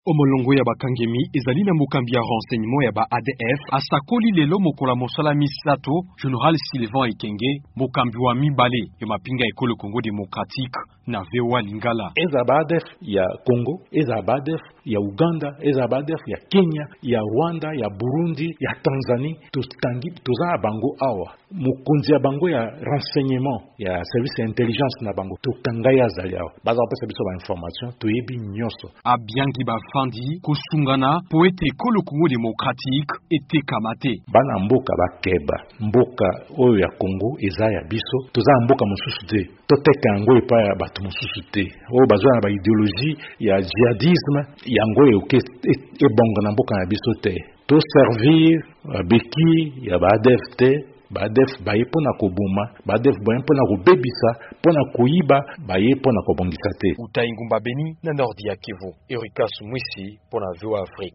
Omolongo ya bakangemi ezali na mokambi ya renseignement ya ba ADF asakoli lelo mokola mosala misato General Sylvain Ekenge mokambi wa mibale ya mapinga ekolo Congo Démocratique na VOA Lingala. Eza ba ADF ya Congo, eza ba ADF ya Uganda, eza ba ADF ya Kenya, ya Rwanda, ya Burundi, ya Tanzanie, toza bango awa. Mukunzi ya bango ya renseignement ya service intelligence na bango tokanga ya zali awa. Baza opesa biso ba information toyebi nyoso. Abiangi bafandi kusungana po ete ekolo Congo Démocratique etekamate. Bana mboka bakeba, mboka oyo ya Congo eza ya biso, toza mboka mosusu te. Toteka yango epa ya batu mosusu te. Oyo bazwa na ba idéologie ya djihadisme yango ebonga na mboka na biso te. To servir beki ya ba ADF te. Badef baye pona kobuma, badef baye pona kobebisa, pona kuiba, baye pona kobongisa te. Utaingumba Beni na Nordi ya Kivu. Erika Sumwisi pona VOA Afrique.